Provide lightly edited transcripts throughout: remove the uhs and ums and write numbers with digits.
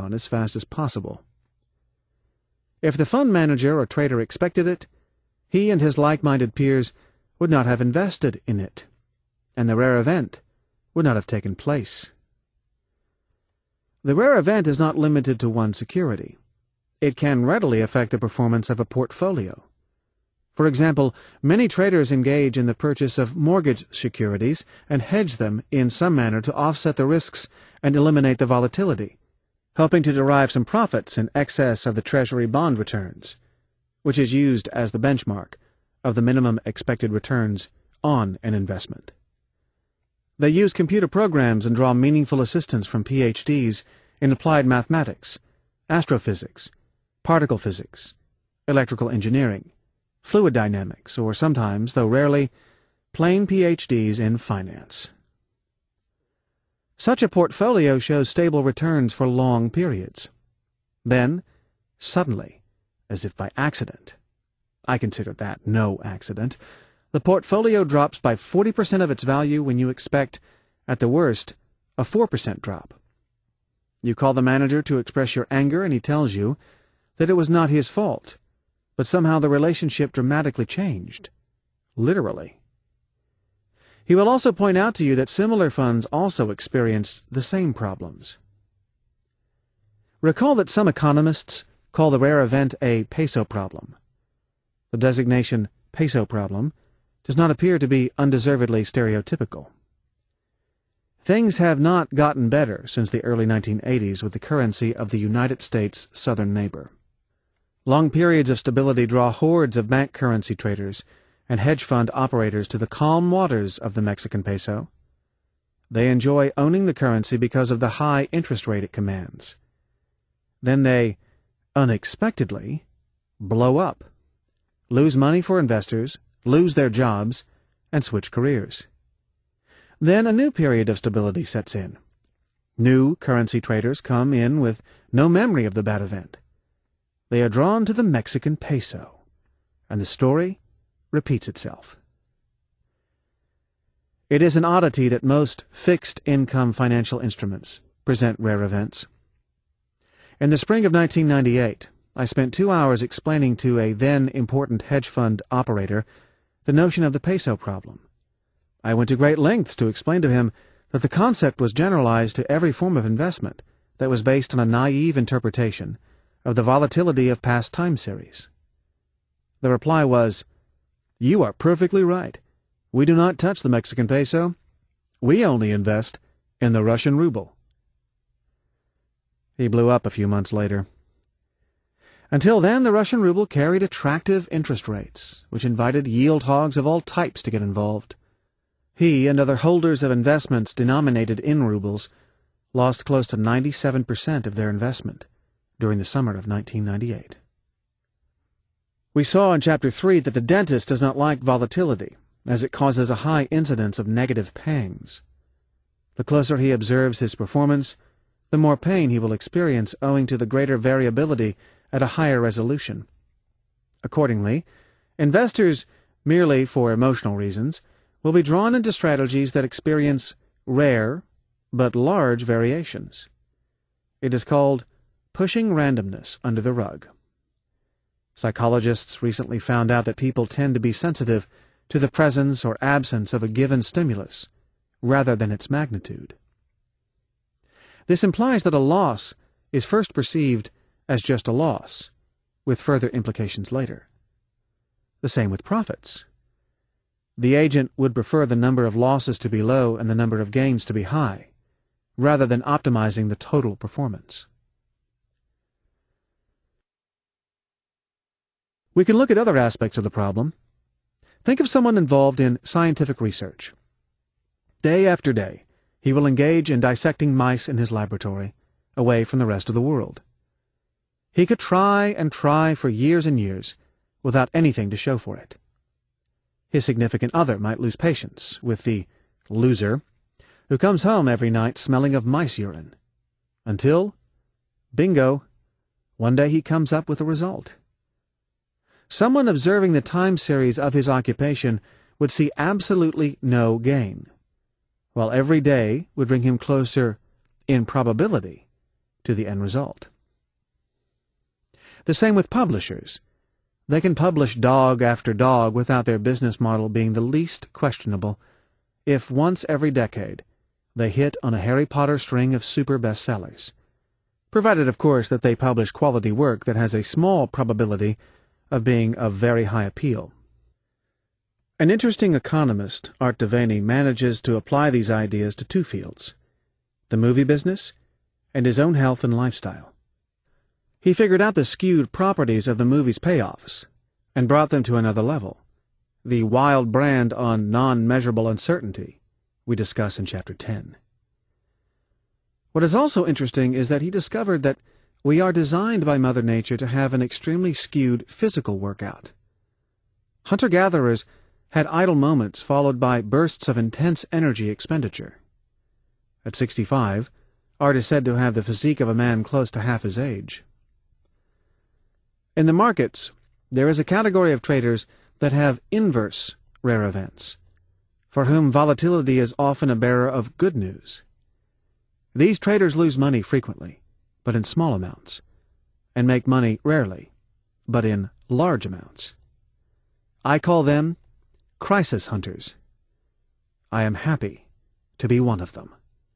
down as fast as possible. If the fund manager or trader expected it, he and his like-minded peers would not have invested in it, and the rare event would not have taken place. The rare event is not limited to one security. It can readily affect the performance of a portfolio. For example, many traders engage in the purchase of mortgage securities and hedge them in some manner to offset the risks and eliminate the volatility, hoping to derive some profits in excess of the Treasury bond returns, which is used as the benchmark of the minimum expected returns on an investment. They use computer programs and draw meaningful assistance from PhDs in applied mathematics, astrophysics, particle physics, electrical engineering, fluid dynamics, or sometimes, though rarely, plain PhDs in finance. Such a portfolio shows stable returns for long periods. Then, suddenly, as if by accident, I consider that no accident, the portfolio drops by 40% of its value when you expect, at the worst, a 4% drop. You call the manager to express your anger, and he tells you that it was not his fault, but somehow the relationship dramatically changed. Literally. He will also point out to you that similar funds also experienced the same problems. Recall that some economists call the rare event a peso problem. The designation peso problem does not appear to be undeservedly stereotypical. Things have not gotten better since the early 1980s with the currency of the United States' southern neighbor. Long periods of stability draw hordes of bank currency traders and hedge fund operators to the calm waters of the Mexican peso. They enjoy owning the currency because of the high interest rate it commands. Then they, unexpectedly, blow up, lose money for investors, lose their jobs, and switch careers. Then a new period of stability sets in. New currency traders come in with no memory of the bad event. They are drawn to the Mexican peso, and the story repeats itself. It is an oddity that most fixed-income financial instruments present rare events. In the spring of 1998, I spent 2 hours explaining to a then-important hedge fund operator the notion of the peso problem. I went to great lengths to explain to him that the concept was generalized to every form of investment that was based on a naive interpretation of the volatility of past time series. The reply was, "You are perfectly right. We do not touch the Mexican peso. We only invest in the Russian ruble." He blew up a few months later. Until then, the Russian ruble carried attractive interest rates, which invited yield hogs of all types to get involved. He and other holders of investments denominated in rubles lost close to 97% of their investment during the summer of 1998. We saw in Chapter 3 that the dentist does not like volatility, as it causes a high incidence of negative pangs. The closer he observes his performance, the more pain he will experience owing to the greater variability at a higher resolution. Accordingly, investors, merely for emotional reasons, will be drawn into strategies that experience rare but large variations. It is called pushing randomness under the rug. Psychologists recently found out that people tend to be sensitive to the presence or absence of a given stimulus rather than its magnitude. This implies that a loss is first perceived as just a loss, with further implications later. The same with profits. The agent would prefer the number of losses to be low and the number of gains to be high, rather than optimizing the total performance. We can look at other aspects of the problem. Think of someone involved in scientific research. Day after day, he will engage in dissecting mice in his laboratory, away from the rest of the world. He could try and try for years and years, without anything to show for it. His significant other might lose patience with the loser, who comes home every night smelling of mice urine, until, bingo, one day he comes up with a result. Someone observing the time series of his occupation would see absolutely no gain, while every day would bring him closer, in probability, to the end result. The same with publishers. They can publish dog after dog without their business model being the least questionable if once every decade they hit on a Harry Potter string of super bestsellers, provided, of course, that they publish quality work that has a small probability of being of very high appeal. An interesting economist, Art Devaney, manages to apply these ideas to two fields: the movie business and his own health and lifestyle. He figured out the skewed properties of the movie's payoffs and brought them to another level, the wild brand on non-measurable uncertainty we discuss in Chapter 10. What is also interesting is that he discovered that we are designed by Mother Nature to have an extremely skewed physical workout. Hunter-gatherers had idle moments followed by bursts of intense energy expenditure. At 65, Art is said to have the physique of a man close to half his age. In the markets, there is a category of traders that have inverse rare events, for whom volatility is often a bearer of good news. These traders lose money frequently, but in small amounts, and make money rarely, but in large amounts. I call them crisis hunters. I am happy to be one of them.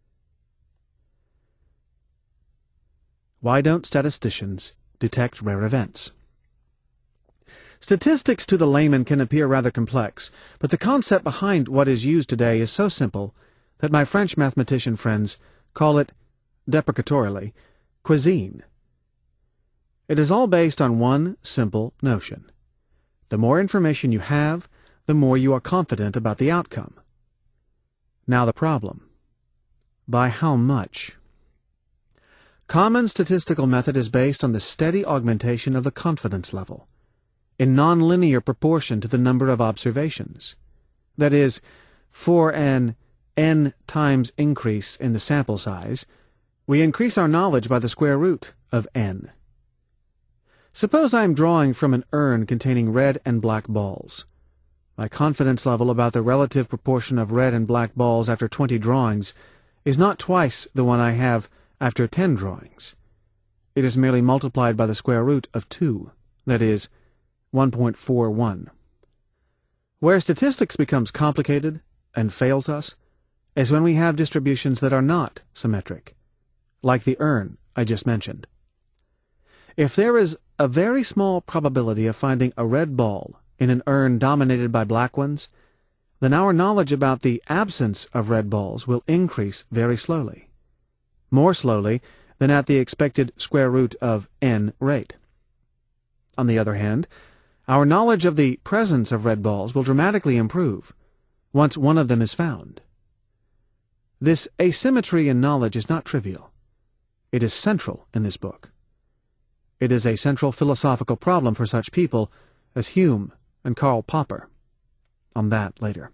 Why don't statisticians detect rare events? Statistics to the layman can appear rather complex, but the concept behind what is used today is so simple that my French mathematician friends call it, deprecatorily, cuisine. It is all based on one simple notion. The more information you have, the more you are confident about the outcome. Now the problem. By how much? Common statistical method is based on the steady augmentation of the confidence level, in nonlinear proportion to the number of observations. That is, for an n times increase in the sample size, we increase our knowledge by the square root of n. Suppose I am drawing from an urn containing red and black balls. My confidence level about the relative proportion of red and black balls after 20 drawings is not twice the one I have after 10 drawings. It is merely multiplied by the square root of 2, that is, 1.41. Where statistics becomes complicated and fails us is when we have distributions that are not symmetric, like the urn I just mentioned. If there is a very small probability of finding a red ball in an urn dominated by black ones, then our knowledge about the absence of red balls will increase very slowly, more slowly than at the expected square root of n rate. On the other hand, our knowledge of the presence of red balls will dramatically improve once one of them is found. This asymmetry in knowledge is not trivial. It is central in this book. It is a central philosophical problem for such people as Hume and Karl Popper. On that later.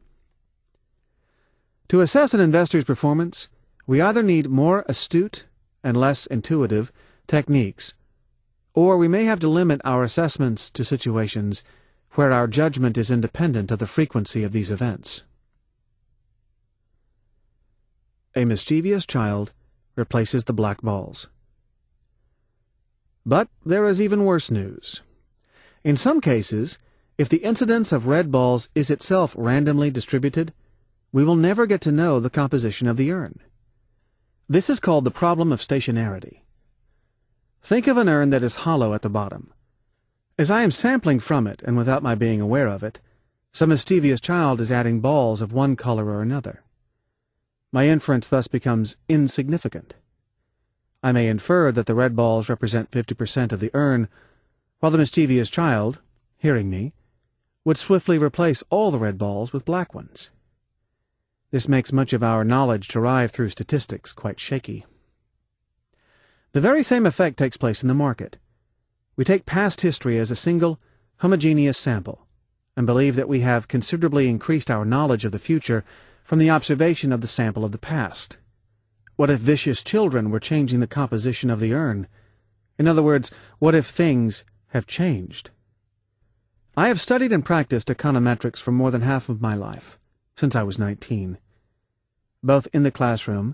To assess an investor's performance, we either need more astute and less intuitive techniques, or we may have to limit our assessments to situations where our judgment is independent of the frequency of these events. A mischievous child replaces the black balls. But there is even worse news. In some cases, if the incidence of red balls is itself randomly distributed, we will never get to know the composition of the urn. This is called the problem of stationarity. Think of an urn that is hollow at the bottom. As I am sampling from it, and without my being aware of it, some mischievous child is adding balls of one color or another. My inference thus becomes insignificant. I may infer that the red balls represent 50% of the urn, while the mischievous child, hearing me, would swiftly replace all the red balls with black ones. This makes much of our knowledge derived through statistics quite shaky. The very same effect takes place in the market. We take past history as a single, homogeneous sample, and believe that we have considerably increased our knowledge of the future from the observation of the sample of the past. What if vicious children were changing the composition of the urn? In other words, what if things have changed? I have studied and practiced econometrics for more than half of my life, since I was 19. Both in the classroom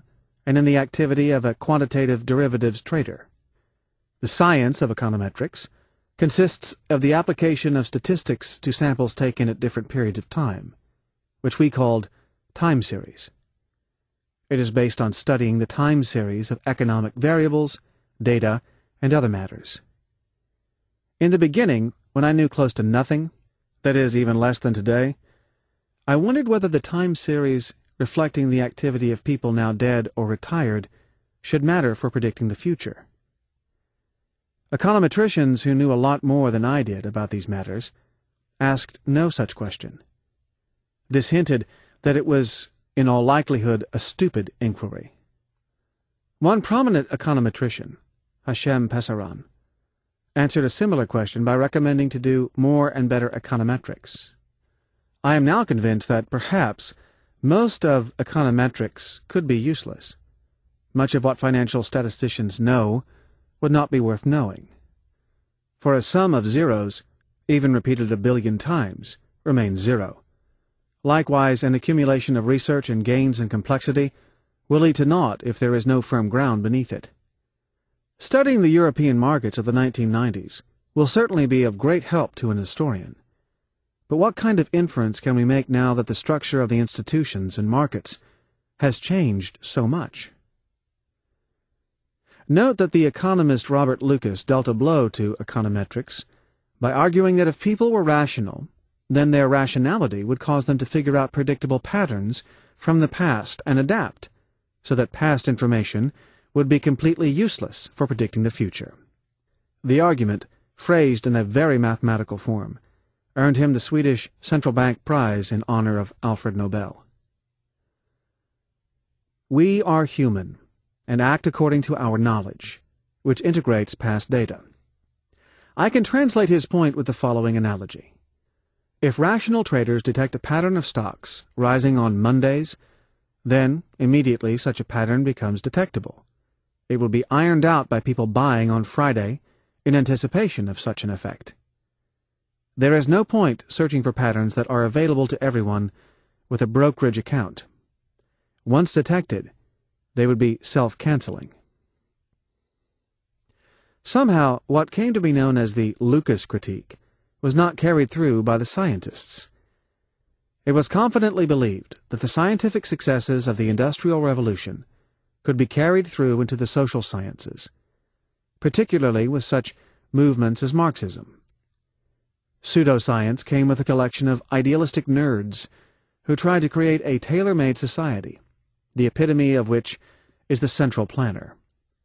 and in the activity of a quantitative derivatives trader. The science of econometrics consists of the application of statistics to samples taken at different periods of time, which we called time series. It is based on studying the time series of economic variables, data, and other matters. In the beginning, when I knew close to nothing, that is, even less than today, I wondered whether the time series reflecting the activity of people now dead or retired should matter for predicting the future. Econometricians who knew a lot more than I did about these matters asked no such question. This hinted that it was, in all likelihood, a stupid inquiry. One prominent econometrician, Hashem Pesaran, answered a similar question by recommending to do more and better econometrics. I am now convinced that perhaps most of econometrics could be useless. Much of what financial statisticians know would not be worth knowing. For a sum of zeros, even repeated 1 billion times, remains zero. Likewise, an accumulation of research and gains in complexity will lead to naught if there is no firm ground beneath it. Studying the European markets of the 1990s will certainly be of great help to an historian. But what kind of inference can we make now that the structure of the institutions and markets has changed so much? Note that the economist Robert Lucas dealt a blow to econometrics by arguing that if people were rational, then their rationality would cause them to figure out predictable patterns from the past and adapt, so that past information would be completely useless for predicting the future. The argument, phrased in a very mathematical form, earned him the Swedish Central Bank Prize in honor of Alfred Nobel. We are human, and act according to our knowledge, which integrates past data. I can translate his point with the following analogy. If rational traders detect a pattern of stocks rising on Mondays, then immediately such a pattern becomes detectable. It will be ironed out by people buying on Friday in anticipation of such an effect. There is no point searching for patterns that are available to everyone with a brokerage account. Once detected, they would be self-canceling. Somehow, what came to be known as the Lucas critique was not carried through by the scientists. It was confidently believed that the scientific successes of the Industrial Revolution could be carried through into the social sciences, particularly with such movements as Marxism. Pseudoscience came with a collection of idealistic nerds who tried to create a tailor-made society, the epitome of which is the central planner.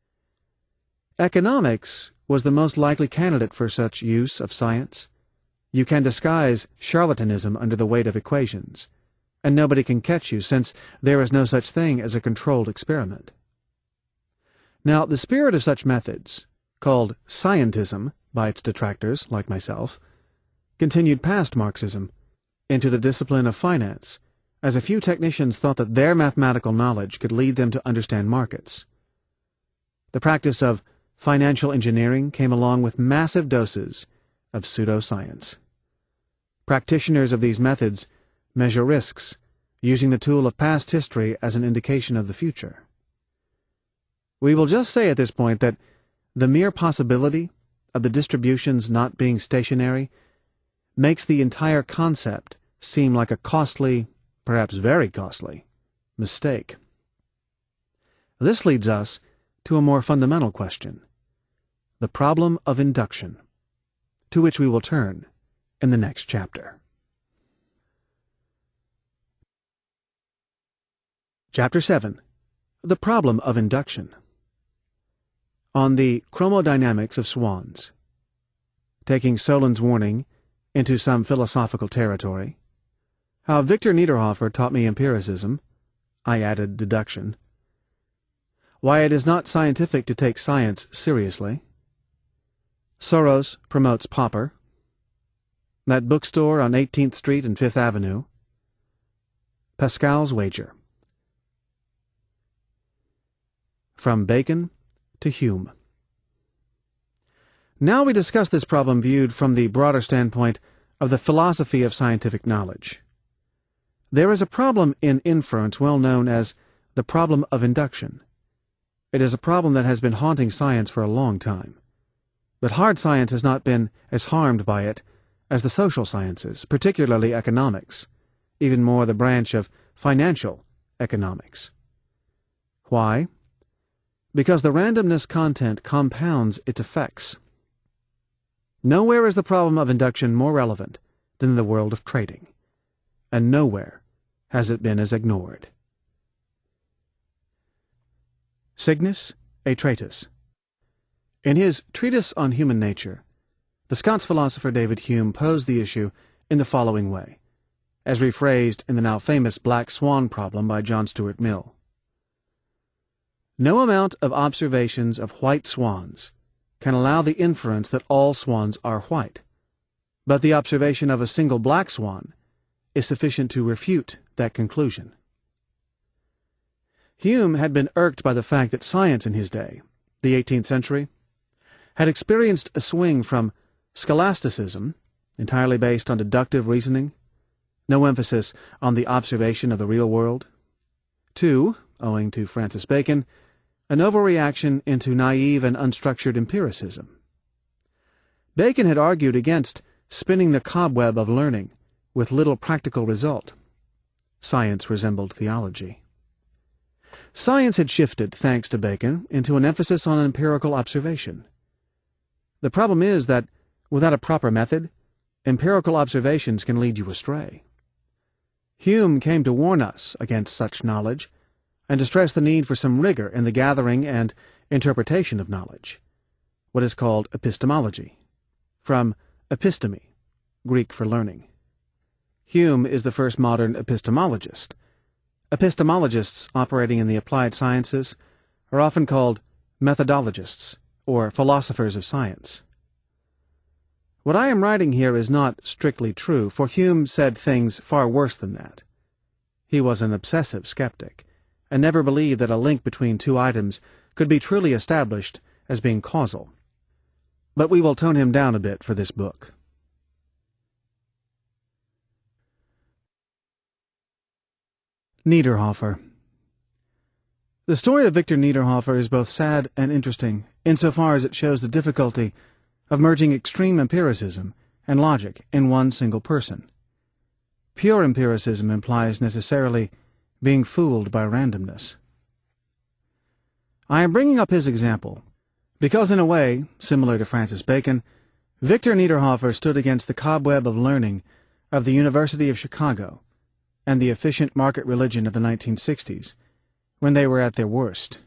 Economics was the most likely candidate for such use of science. You can disguise charlatanism under the weight of equations, and nobody can catch you since there is no such thing as a controlled experiment. Now, the spirit of such methods, called scientism by its detractors, like myself, continued past Marxism into the discipline of finance, as a few technicians thought that their mathematical knowledge could lead them to understand markets. The practice of financial engineering came along with massive doses of pseudoscience. Practitioners of these methods measure risks, using the tool of past history as an indication of the future. We will just say at this point that the mere possibility of the distributions not being stationary makes the entire concept seem like a costly, perhaps very costly, mistake. This leads us to a more fundamental question, the problem of induction, to which we will turn in the next chapter. Chapter 7. The Problem of Induction. On the Chromodynamics of Swans. Taking Solon's warning into some philosophical territory. How Victor Niederhofer taught me empiricism. I added deduction. Why it is not scientific to take science seriously. Soros promotes Popper. That bookstore on 18th Street and 5th Avenue. Pascal's Wager. From Bacon to Hume. Now we discuss this problem viewed from the broader standpoint of the philosophy of scientific knowledge. There is a problem in inference well known as the problem of induction, It is a problem that has been haunting science for a long time. But hard science has not been as harmed by it as the social sciences, particularly economics, even more the branch of financial economics. Why? Because the randomness content compounds its effects. Nowhere is the problem of induction more relevant than in the world of trading, and nowhere has it been as ignored. Cygnus Atratus. In his Treatise on Human Nature, the Scots philosopher David Hume posed the issue in the following way, as rephrased in the now famous Black Swan problem by John Stuart Mill. No amount of observations of white swans can allow the inference that all swans are white, but the observation of a single black swan is sufficient to refute that conclusion. Hume had been irked by the fact that science in his day, the 18th century, had experienced a swing from scholasticism, entirely based on deductive reasoning, no emphasis on the observation of the real world, to, owing to Francis Bacon, an overreaction into naive and unstructured empiricism. Bacon had argued against spinning the cobweb of learning with little practical result. Science resembled theology. Science had shifted, thanks to Bacon, into an emphasis on empirical observation. The problem is that, without a proper method, empirical observations can lead you astray. Hume came to warn us against such knowledge, and to stress the need for some rigor in the gathering and interpretation of knowledge, what is called epistemology, from episteme, Greek for learning. Hume is the first modern epistemologist. Epistemologists operating in the applied sciences are often called methodologists, or philosophers of science. What I am writing here is not strictly true, for Hume said things far worse than that. He was an obsessive skeptic, and never believed that a link between two items could be truly established as being causal. But we will tone him down a bit for this book. Niederhofer. The story of Victor Niederhofer is both sad and interesting, insofar as it shows the difficulty of merging extreme empiricism and logic in one single person. Pure empiricism implies necessarily being fooled by randomness. I am bringing up his example because, in a way, similar to Francis Bacon, Victor Niederhofer stood against the cobweb of learning of the University of Chicago and the efficient market religion of the 1960s, when they were at their worst.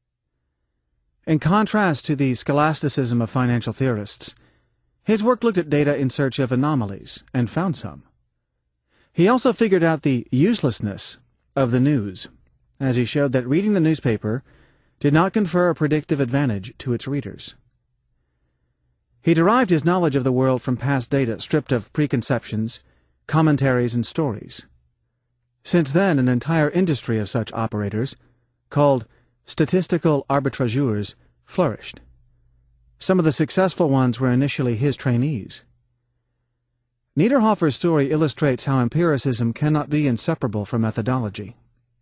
In contrast to the scholasticism of financial theorists, his work looked at data in search of anomalies, and found some. He also figured out the uselessness of the news, as he showed that reading the newspaper did not confer a predictive advantage to its readers. He derived his knowledge of the world from past data stripped of preconceptions, commentaries, and stories. Since then, an entire industry of such operators, called statistical arbitrageurs, flourished. Some of the successful ones were initially his trainees. Niederhofer's story illustrates how empiricism cannot be inseparable from methodology.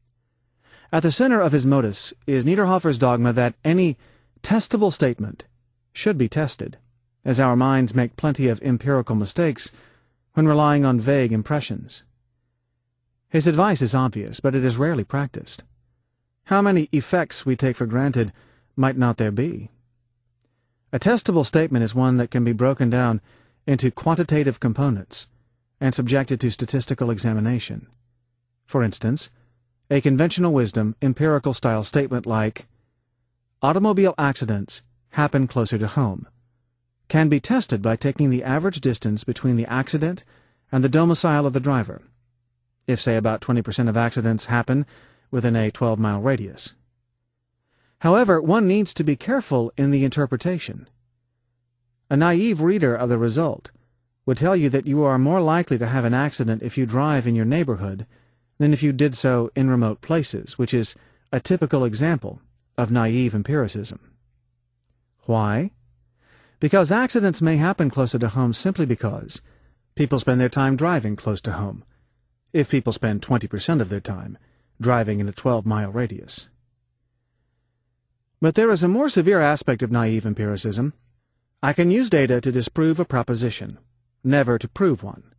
At the center of his modus is Niederhofer's dogma that any testable statement should be tested, as our minds make plenty of empirical mistakes when relying on vague impressions. His advice is obvious, but it is rarely practiced. How many effects we take for granted might not there be? A testable statement is one that can be broken down into quantitative components and subjected to statistical examination. For instance, a conventional wisdom, empirical-style statement like, "Automobile accidents happen closer to home," can be tested by taking the average distance between the accident and the domicile of the driver, if, say, about 20% of accidents happen within a 12-mile radius. However, one needs to be careful in the interpretation. A naive reader of the result would tell you that you are more likely to have an accident if you drive in your neighborhood than if you did so in remote places, which is a typical example of naive empiricism. Why? Because accidents may happen closer to home simply because people spend their time driving close to home, if people spend 20% of their time driving in a 12-mile radius. But there is a more severe aspect of naive empiricism. I can use data to disprove a proposition, never to prove one.